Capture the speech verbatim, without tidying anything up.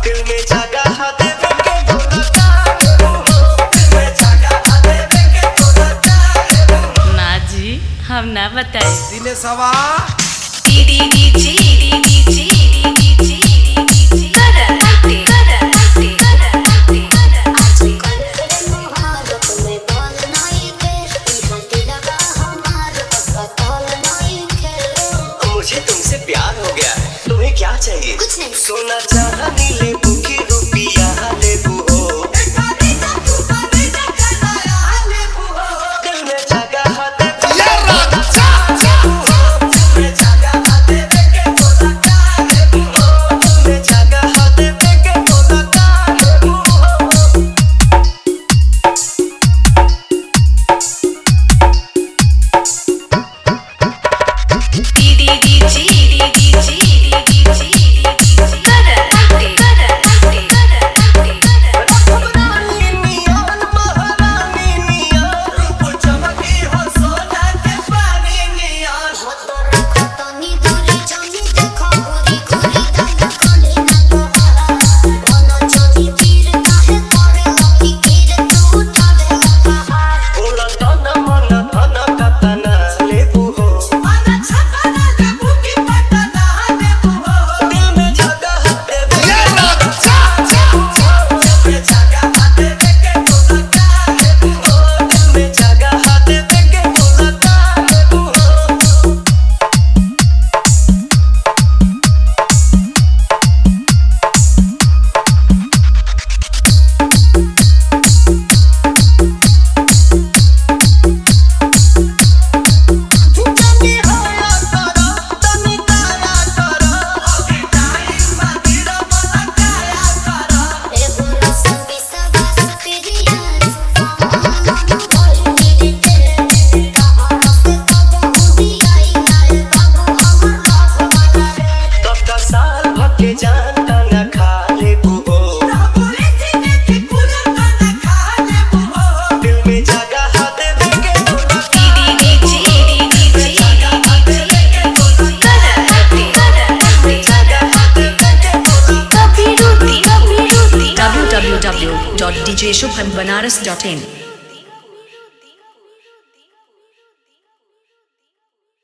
दिल में जगह दे के बोला चाहे दिल में जगह दे के बोला चाहे ना जी हम ना बताए दिले सवा D D D G D D G D D G D D G करा टे करा टे करा टे आज कल मोहब्बत में बोल नहीं के इधर दिल का हमारा अस्पताल नहीं के मुझे तुमसे प्यार हो गया है तुम्हें क्या चाहिए कुछ नहीं सोना चांदी ले बुकी रुपया ले बुहो दिल में जगह दे ये राजा दिल में जगह दे के बोला चाहे दिल में जगह दे के बोला चाहे D D D G D D G D D G D D G करा टे करा टे करा टे करा महारानी नियन महारानी नियन रूप चमकी हो सोना के पानी नियन खतनी दूरी जानी देखो गोरी गोरी दाना खोले ना तो मन चोरी तीर काहे करे लकी तीर तू उठावे पहाड़ बोला तना मना तना कतना ले बुहो मन छपना ले बुकी पटना ले बुहो दिल में जगह दे ये राजा दिल में जगह दे के बोला चाहे दिल में जगह दे के बोला चाहे तनी होया करो तनी काया करो अभी टाइम मदिरा वाला काया करो एगो रसम बिसवास तेरिया मन बोल मेरे तेरे कहां से कब हुई आई लाए बाबू हमर लाख वाला रे तब दस साल भके जानता न खा ले बुहो बोले जीने की पूरा गाना खा ले बुहो दिल में जगह दे के बोला D D D G D D G D D G करा टे करा टे जगह दे के बोला कभी रूठी कभी रूठी w w w dot d j shubham banaras dot in